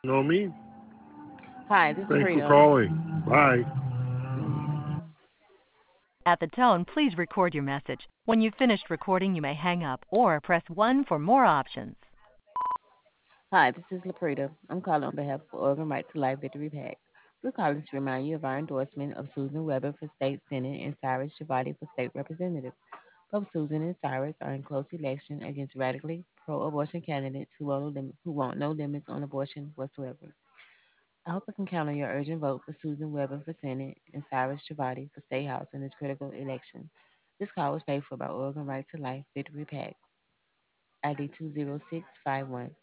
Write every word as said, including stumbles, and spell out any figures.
You know me? Hi, this is Thanks for Frida. calling. Bye. Mm. At the tone, please record your message. When you've finished recording, you may hang up or press one for more options. Hi, this is Laprida. I'm calling on behalf of Oregon Right to Life Victory PAC. We're calling to remind you of our endorsement of Susan Weber for State Senate and Cyrus Shavati for State Representative. Both Susan and Cyrus are in close election against radically pro-abortion candidates who want, no lim- who want no limits on abortion whatsoever. I hope I can count on your urgent vote for Susan Weber for Senate and Cyrus Shavati for State House in this critical election. This call was paid for by Oregon Right to Life Victory PAC, I D two zero six five one.